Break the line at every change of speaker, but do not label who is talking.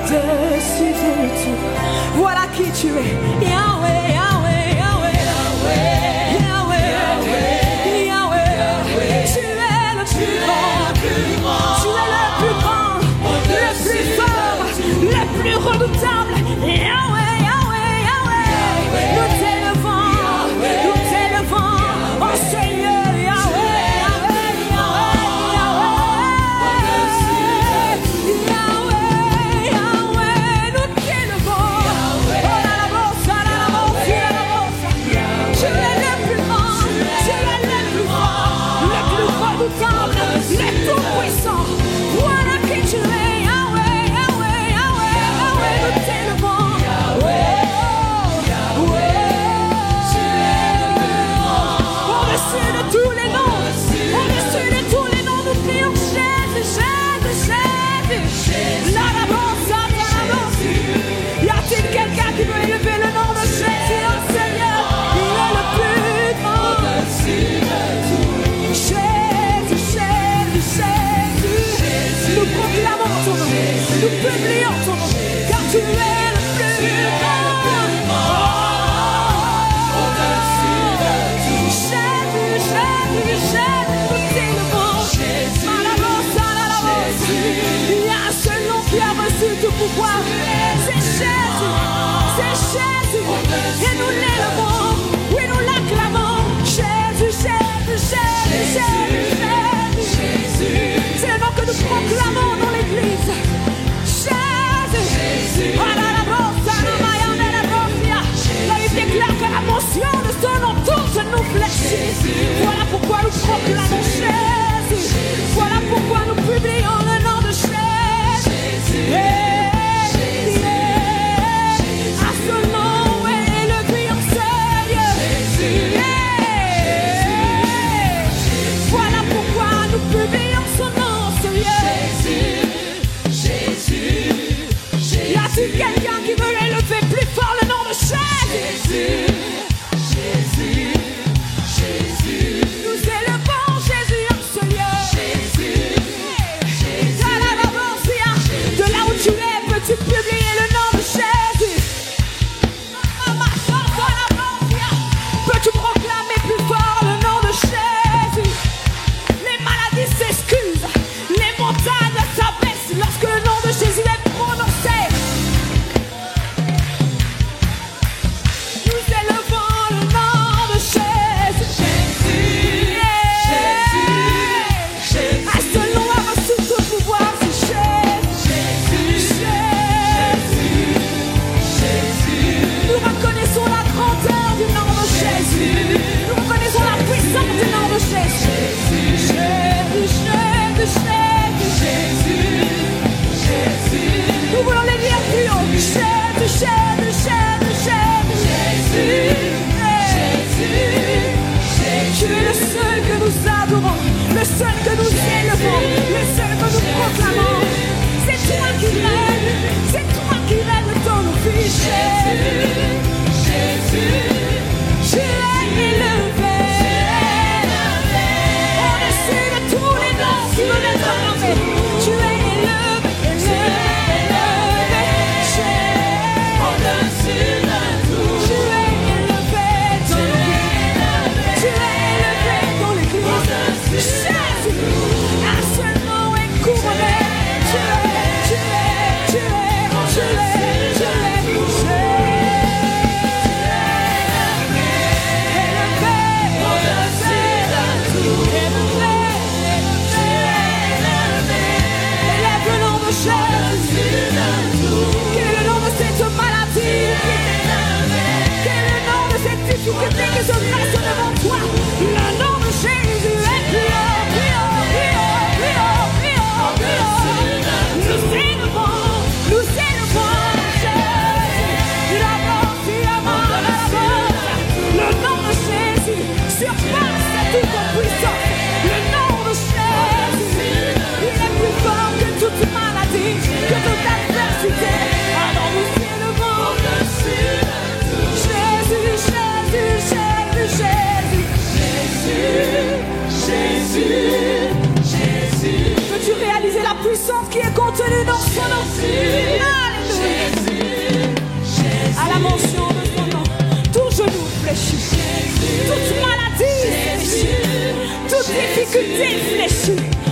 Au-dessus de tout. Voilà qui tu es. Yahweh, Yahweh, Yahweh, Yahweh, Yahweh, Yahweh. Tu es le plus grand. Tu es le plus grand, le plus fort, le plus redoutable. Yahweh, Yahweh, Yahweh. Nous t'élevons, oh Seigneur. Nous publions ton nom, car tu es le plus grand. Au-dessus de tout. Jésus, Jésus, Jésus, nous t'élevons. Il y a un seul nom qui a reçu tout pouvoir. C'est Jésus, c'est Jésus. Et nous l'élevons, oui, nous l'acclamons. Jésus, Jésus, Jésus, Jésus, Jésus. C'est le nom que nous proclamons dans l'église. La Bible déclare que la mention de son nom tous nous fléchit. Voilà pourquoi nous proclamons Jésus. Voilà pourquoi nous publions le nom de Jésus. À ce nom est élevé en Seigneur. Voilà pourquoi nous publions son nom, Seigneur. Y a-t-il quelqu'un qui veut élever plus fort le nom de Jésus? Jésus, Jésus. Nous élevons Jésus en ce lieu. Jésus, de là où tu es, peux-tu publier le nom de Jésus? Peux-tu proclamer plus fort le nom de Jésus? Les maladies s'excusent, les montagnes s'abaissent lorsque le nom de Jésus est prononcé. Nous élevons le nom de Jésus. À ce nom a reçu tout pouvoir, c'est Jésus. Nous reconnaissons la grandeur du nom de Jésus. Nous reconnaissons la puissance du nom de Jésus. Jésus. Nous voulons les lire plus haut. Jésus. Tu es le seul que nous adorons, le seul que nous élevons, le seul que nous proclamons. C'est toi qui règnes dans nos vies. Jésus, tu es élevé. Au-dessus de tous les noms qui veulent être nommés, tu es élevé. Au-dessus de tout, tu es élevé dans l'église. Jésus, un seul nom est couronné. Tu es puissance qui est contenue dans son nom. difficultés fléchies.